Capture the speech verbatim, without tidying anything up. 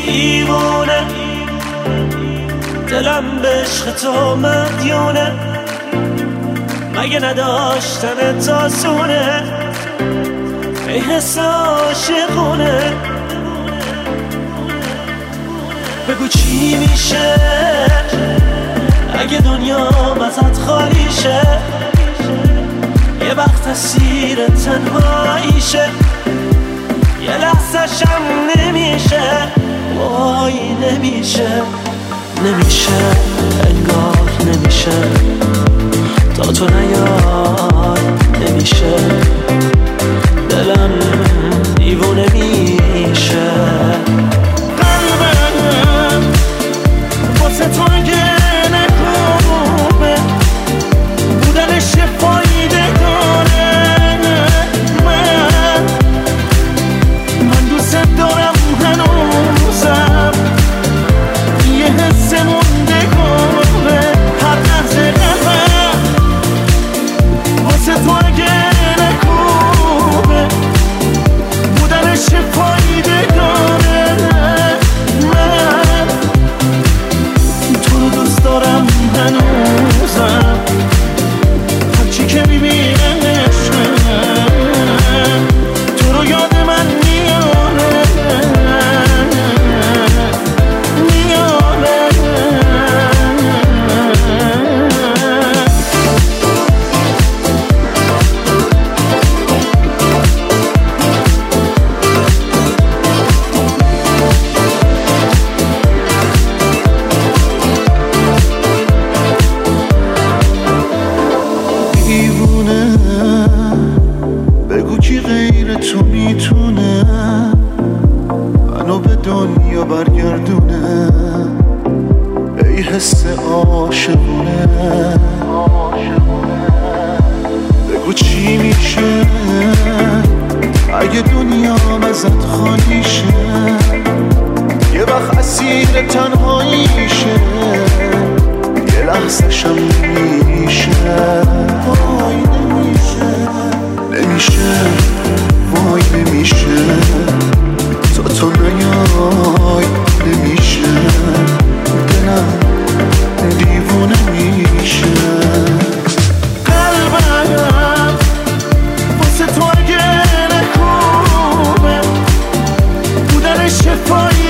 دیوونه، دلم به عشق تو مدیونه، مگه نداشتن تاسونه، ای حس عاشقونه. بگو چی میشه اگه دنیا ازت خالی شه، یه وقت اسیر تنهاییشه، یه لحظه شم نمیشه، وای نمیشه، نمیشه انگار نمیشه، تا تو نیای نمیشه، دلم دیوونه میشه. قلبم واسه تو اگه نکوبه بودنش فایده داره، من من دوست دارم هنوزم، یه حس موندگاره هر لحظه قلبم واسه تو اگه نکوبه بودنش فایده داره، من تو رو دوست دارم هنوزم، هرچی که میبینمشم تو رو یاد من میاره میاره. دیوونه بگو کی غیر تو میتونه منو به دنیا برگردونه، ای حس عاشقونه. بگو چی میشه اگه دنیا ازت خالی شه، یه وقت اسیر تنهاییشه، یه لحظه شم نمیشه، وای نمیشه، نمیشه، وای نمیشه، تا تو نیای نمیشه، دلم دیوونه میشه. قلبم واسه تو اگه نکوبه بودنش فایده